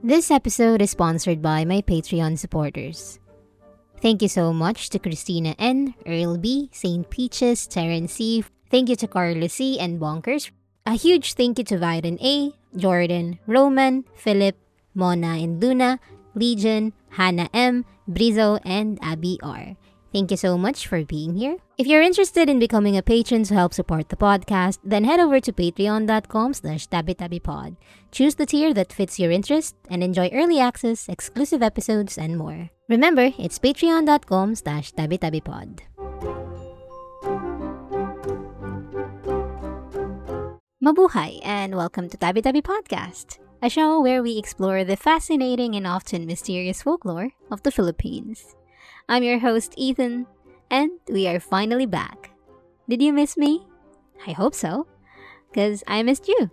This episode is sponsored by my Patreon supporters. Thank you so much to Christina N, Earl B, St. Peaches, Terrence C. Thank you to Carlos C and Bonkers. A huge thank you to Vyron A, Jordan, Roman, Philip, Mona and Luna, Legion, Hannah M, Brizo, and Abby R. Thank you so much for being here. If you're interested in becoming a patron to help support the podcast, then head over to patreon.com/tabitabipod. Choose the tier that fits your interest and enjoy early access, exclusive episodes, and more. Remember, it's patreon.com/tabitabipod. Mabuhay and welcome to Tabi Tabi Podcast, a show where we explore the fascinating and often mysterious folklore of the Philippines. I'm your host, Ethan, and we are finally back. Did you miss me? I hope so, because I missed you.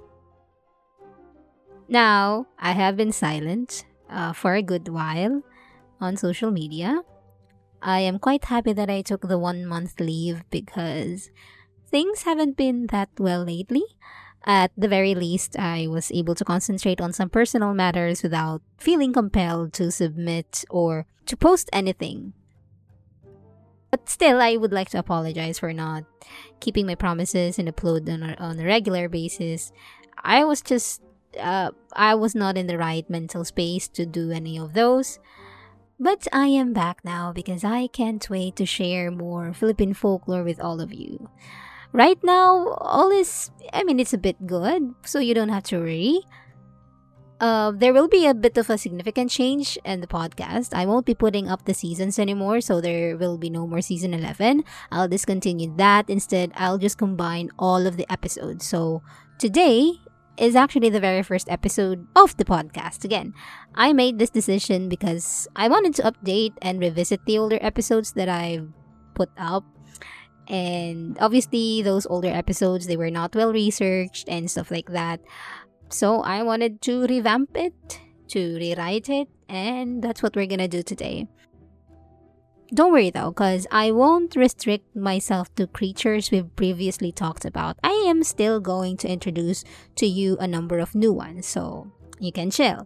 Now, I have been silent for a good while on social media. I am quite happy that I took the 1-month leave because things haven't been that well lately. At the very least, I was able to concentrate on some personal matters without feeling compelled to submit or to post anything. But still, I would like to apologize for not keeping my promises and upload on a regular basis. I was not in the right mental space to do any of those. But I am back now because I can't wait to share more Philippine folklore with all of you. Right now, it's a bit good, so you don't have to worry. There will be a bit of a significant change in the podcast. I won't be putting up the seasons anymore, so there will be no more season 11. I'll discontinue that. Instead, I'll just combine all of the episodes. So today is actually the very first episode of the podcast. Again, I made this decision because I wanted to update and revisit the older episodes that I've put up. And obviously, those older episodes, they were not well researched and stuff like that. So I wanted to revamp it, to rewrite it, and that's what we're gonna do today. Don't worry though, because I won't restrict myself to creatures we've previously talked about. I am still going to introduce to you a number of new ones, so you can chill.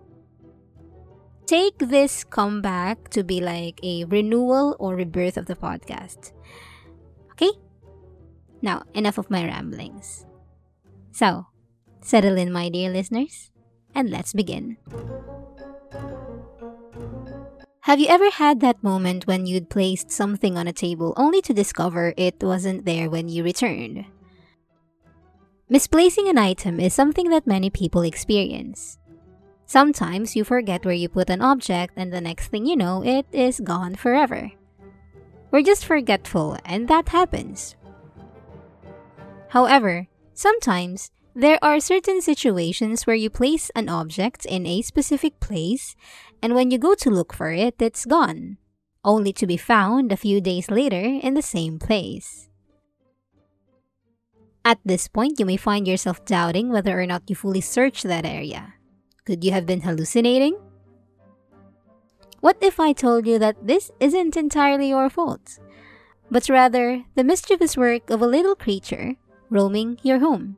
Take this comeback to be like a renewal or rebirth of the podcast. Okay? Now, enough of my ramblings. So, settle in, my dear listeners, and let's begin. Have you ever had that moment when you'd placed something on a table only to discover it wasn't there when you returned? Misplacing an item is something that many people experience. Sometimes you forget where you put an object and the next thing you know, it is gone forever. We're just forgetful and that happens. However, sometimes there are certain situations where you place an object in a specific place and when you go to look for it, it's gone, only to be found a few days later in the same place. At this point, you may find yourself doubting whether or not you fully searched that area. Could you have been hallucinating? What if I told you that this isn't entirely your fault, but rather the mischievous work of a little creature roaming your home?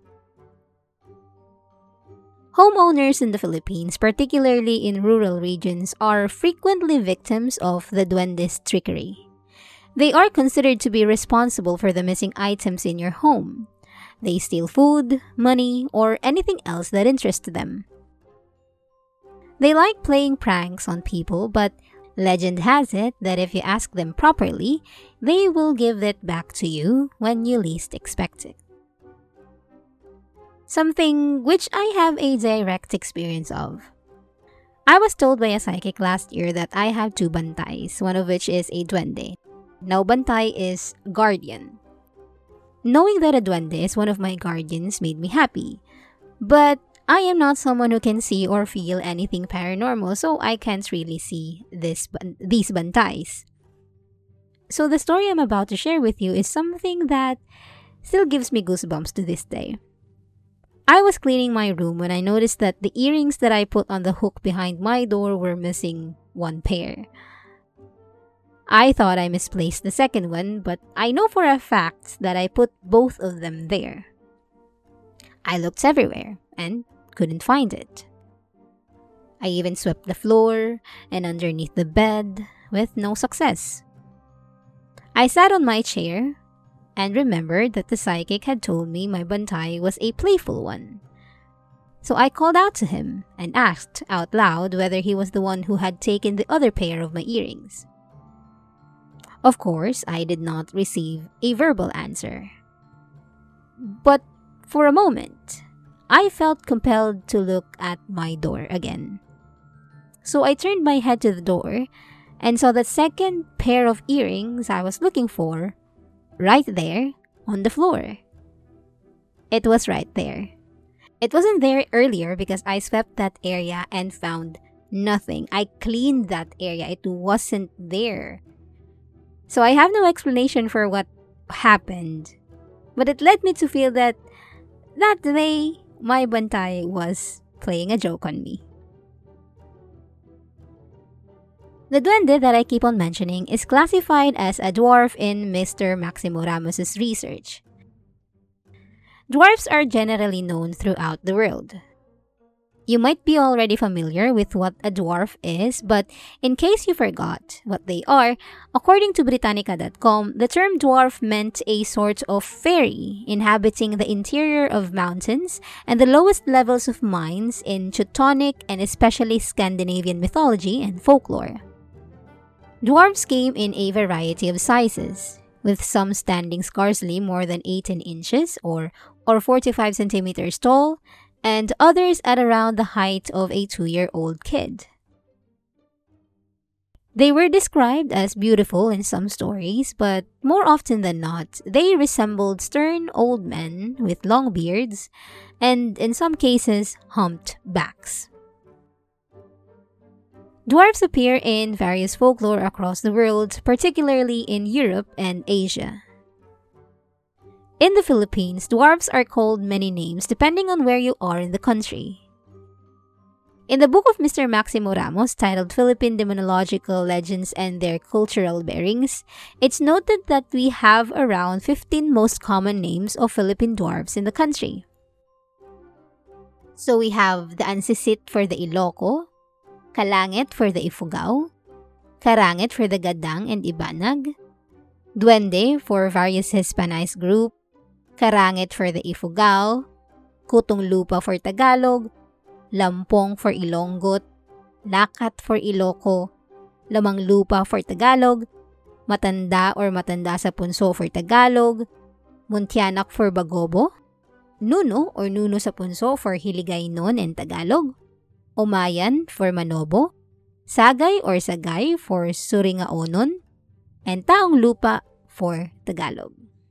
Homeowners in the Philippines, particularly in rural regions, are frequently victims of the duende's trickery. They are considered to be responsible for the missing items in your home. They steal food, money, or anything else that interests them. They like playing pranks on people, but legend has it that if you ask them properly, they will give it back to you when you least expect it. Something which I have a direct experience of. I was told by a psychic last year that I have 2 bantays, one of which is a duende. Now, bantay is guardian. Knowing that a duende is one of my guardians made me happy. But I am not someone who can see or feel anything paranormal, so I can't really see these bantays. So the story I'm about to share with you is something that still gives me goosebumps to this day. I was cleaning my room when I noticed that the earrings that I put on the hook behind my door were missing 1 pair. I thought I misplaced the second one, but I know for a fact that I put both of them there. I looked everywhere and couldn't find it. I even swept the floor and underneath the bed with no success. I sat on my chair and remembered that the psychic had told me my bantay was a playful one. So I called out to him and asked out loud whether he was the one who had taken the other pair of my earrings. Of course, I did not receive a verbal answer. But for a moment, I felt compelled to look at my door again. So I turned my head to the door and saw the second pair of earrings I was looking for right there on the floor. It was right there. It wasn't there earlier because I swept that area and found nothing. I cleaned that area. It wasn't there. So I have no explanation for what happened. But it led me to feel that day, my bantay was playing a joke on me. The duende that I keep on mentioning is classified as a dwarf in Mr. Maximo Ramos's research. Dwarfs are generally known throughout the world. You might be already familiar with what a dwarf is, but in case you forgot what they are, according to Britannica.com, the term dwarf meant a sort of fairy inhabiting the interior of mountains and the lowest levels of mines in Teutonic and especially Scandinavian mythology and folklore. Dwarves came in a variety of sizes, with some standing scarcely more than 18 inches or 45 centimeters tall, and others at around the height of a 2-year-old kid. They were described as beautiful in some stories, but more often than not, they resembled stern old men with long beards and, in some cases, humped backs. Dwarves appear in various folklore across the world, particularly in Europe and Asia. In the Philippines, dwarves are called many names depending on where you are in the country. In the book of Mr. Maximo Ramos titled Philippine Demonological Legends and Their Cultural Bearings, it's noted that we have around 15 most common names of Philippine dwarves in the country. So we have the Ansisit for the Iloco, Kalangit for the Ifugao, Karangit for the Gadang and Ibanag, Duende for various Hispanized group, Karangit for the Ifugao, Kutong Lupa for Tagalog, Lampong for Ilonggot, Lakat for Iloco, Lamang Lupa for Tagalog, Matanda or Matanda sa Punso for Tagalog, Muntianak for Bagobo, Nuno or Nuno sa Punso for Hiligaynon and Tagalog, Umayan for Manobo, Sagay or Sagay for Suringaonon, and Taong Lupa for Tagalog.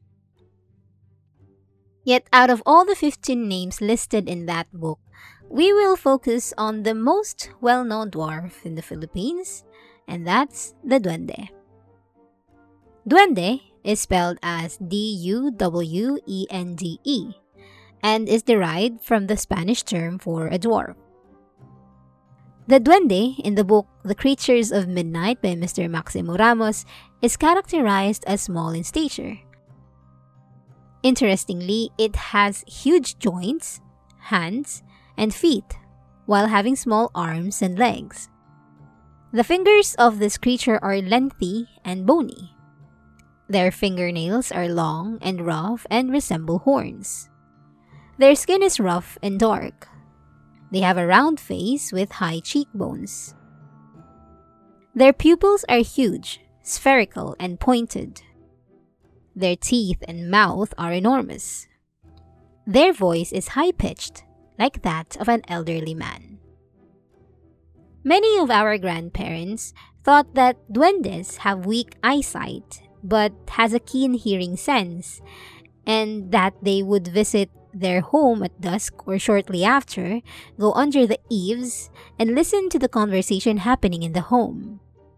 Yet out of all the 15 names listed in that book, we will focus on the most well-known dwarf in the Philippines, and that's the Duende. Duende is spelled as D-U-W-E-N-D-E and is derived from the Spanish term for a dwarf. The Duende in the book The Creatures of Midnight by Mr. Maximo Ramos is characterized as small in stature. Interestingly, it has huge joints, hands, and feet, while having small arms and legs. The fingers of this creature are lengthy and bony. Their fingernails are long and rough and resemble horns. Their skin is rough and dark. They have a round face with high cheekbones. Their pupils are huge, spherical, and pointed. Their teeth and mouth are enormous. Their voice is high-pitched, like that of an elderly man. Many of our grandparents thought that duendes have weak eyesight but has a keen hearing sense, and that they would visit their home at dusk or shortly after, go under the eaves, and listen to the conversation happening in the home.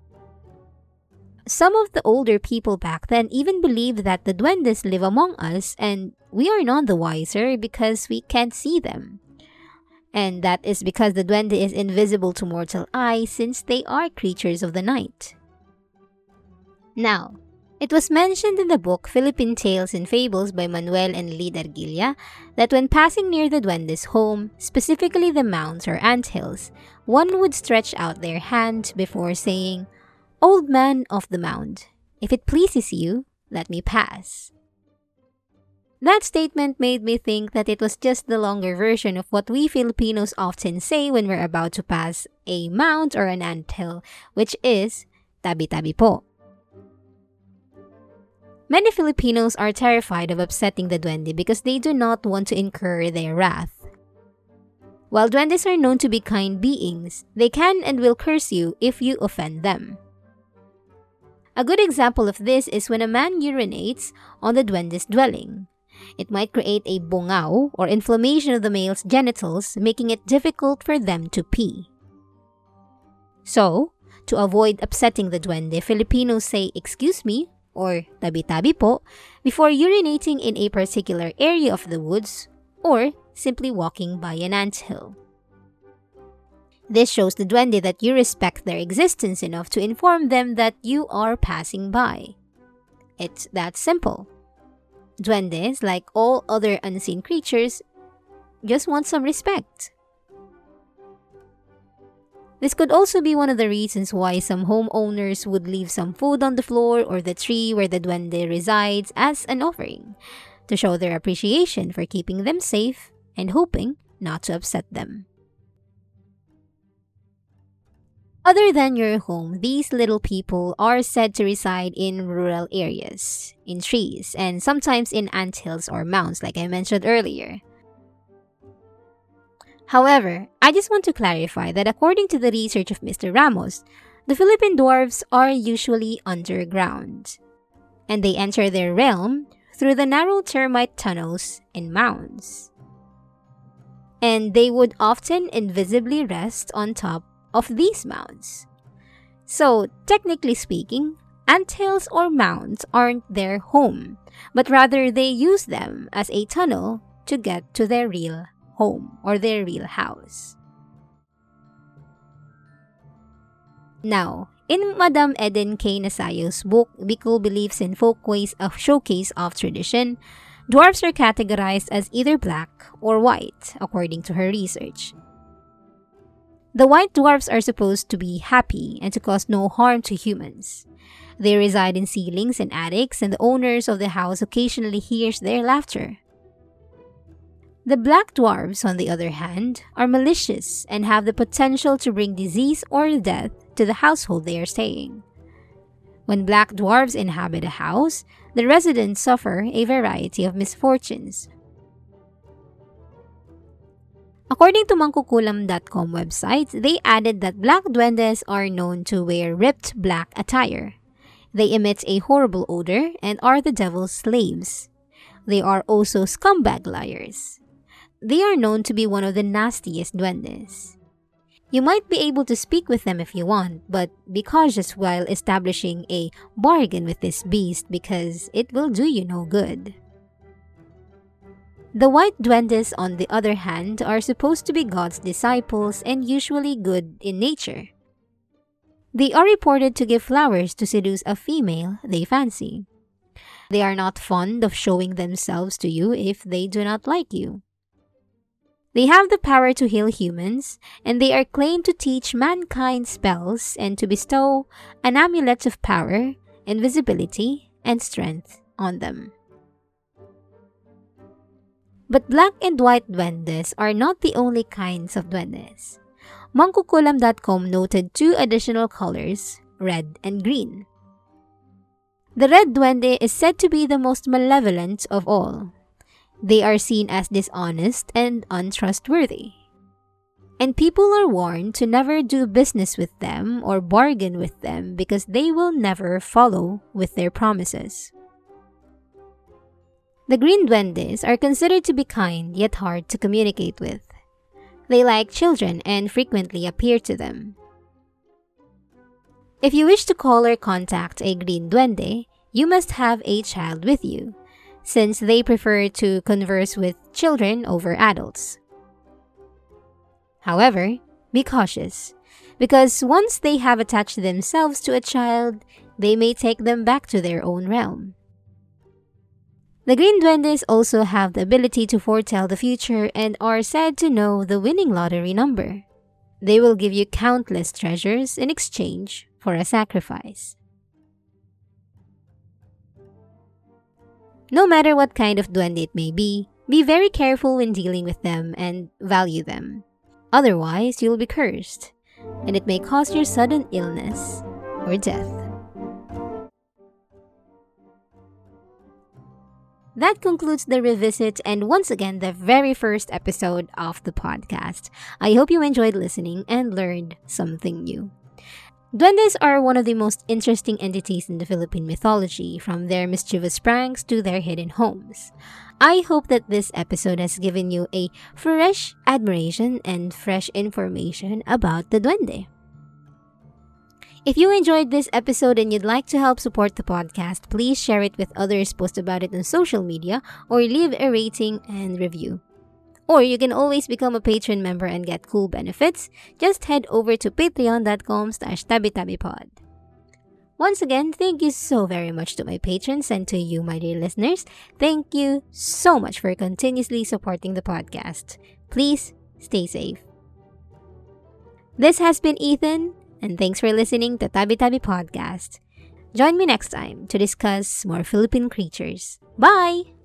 Some of the older people back then even believed that the duendes live among us and we are none the wiser because we can't see them. And that is because the duende is invisible to mortal eye since they are creatures of the night. Now, It was mentioned in the book Philippine Tales and Fables by Manuel and Lee Dargilla that when passing near the duende's home, specifically the mounds or anthills, one would stretch out their hand before saying, "Old man of the mound, if it pleases you, let me pass." That statement made me think that it was just the longer version of what we Filipinos often say when we're about to pass a mound or an anthill, which is, "Tabi-tabi po." Many Filipinos are terrified of upsetting the duende because they do not want to incur their wrath. While duendes are known to be kind beings, they can and will curse you if you offend them. A good example of this is when a man urinates on the duende's dwelling. It might create a bungao or inflammation of the male's genitals, making it difficult for them to pee. So, to avoid upsetting the duende, Filipinos say "excuse me" or "tabi-tabi po" before urinating in a particular area of the woods or simply walking by an anthill. This shows the duende that you respect their existence enough to inform them that you are passing by. It's that simple. Duendes, like all other unseen creatures, just want some respect. This could also be one of the reasons why some homeowners would leave some food on the floor or the tree where the duende resides as an offering, to show their appreciation for keeping them safe and hoping not to upset them. Other than your home, these little people are said to reside in rural areas, in trees, and sometimes in anthills or mounds like I mentioned earlier. However, I just want to clarify that according to the research of Mr. Ramos, the Philippine dwarves are usually underground, and they enter their realm through the narrow termite tunnels and mounds. And they would often invisibly rest on top of these mounds. So, technically speaking, anthills or mounds aren't their home, but rather they use them as a tunnel to get to their real home or their real house. Now, in Madam Eden K. Nasayo's book, Bicol Beliefs and Folkways, a Showcase of Tradition, dwarfs are categorized as either black or white, according to her research. The white dwarfs are supposed to be happy and to cause no harm to humans. They reside in ceilings and attics, and the owners of the house occasionally hears their laughter. The black dwarfs, on the other hand, are malicious and have the potential to bring disease or death to the household they are staying. When black dwarfs inhabit a house, the residents suffer a variety of misfortunes. According to Mangkukulam.com website, they added that black duendes are known to wear ripped black attire. They emit a horrible odor and are the devil's slaves. They are also scumbag liars. They are known to be one of the nastiest duendes. You might be able to speak with them if you want, but be cautious while establishing a bargain with this beast because it will do you no good. The white duendes, on the other hand, are supposed to be God's disciples and usually good in nature. They are reported to give flowers to seduce a female they fancy. They are not fond of showing themselves to you if they do not like you. They have the power to heal humans, and they are claimed to teach mankind spells and to bestow an amulet of power, invisibility, and strength on them. But black and white duendes are not the only kinds of duendes. Mangkukulam.com noted two additional colors, red and green. The red duende is said to be the most malevolent of all. They are seen as dishonest and untrustworthy. And people are warned to never do business with them or bargain with them because they will never follow with their promises. The green duendes are considered to be kind yet hard to communicate with. They like children and frequently appear to them. If you wish to call or contact a green duende, you must have a child with you, since they prefer to converse with children over adults. However, be cautious, because once they have attached themselves to a child, they may take them back to their own realm. The Green Duendes also have the ability to foretell the future and are said to know the winning lottery number. They will give you countless treasures in exchange for a sacrifice. No matter what kind of duende it may be very careful when dealing with them and value them. Otherwise, you'll be cursed, and it may cause your sudden illness or death. That concludes the revisit and once again the very first episode of the podcast. I hope you enjoyed listening and learned something new. Duendes are one of the most interesting entities in the Philippine mythology, from their mischievous pranks to their hidden homes. I hope that this episode has given you a fresh admiration and fresh information about the duende. If you enjoyed this episode and you'd like to help support the podcast, please share it with others, post about it on social media, or leave a rating and review. Or you can always become a patron member and get cool benefits. Just head over to patreon.com/tabitabipod. Once again, thank you so very much to my patrons and to you, my dear listeners. Thank you so much for continuously supporting the podcast. Please stay safe. This has been Ethan, and thanks for listening to Tabi Tabi Podcast. Join me next time to discuss more Philippine creatures. Bye!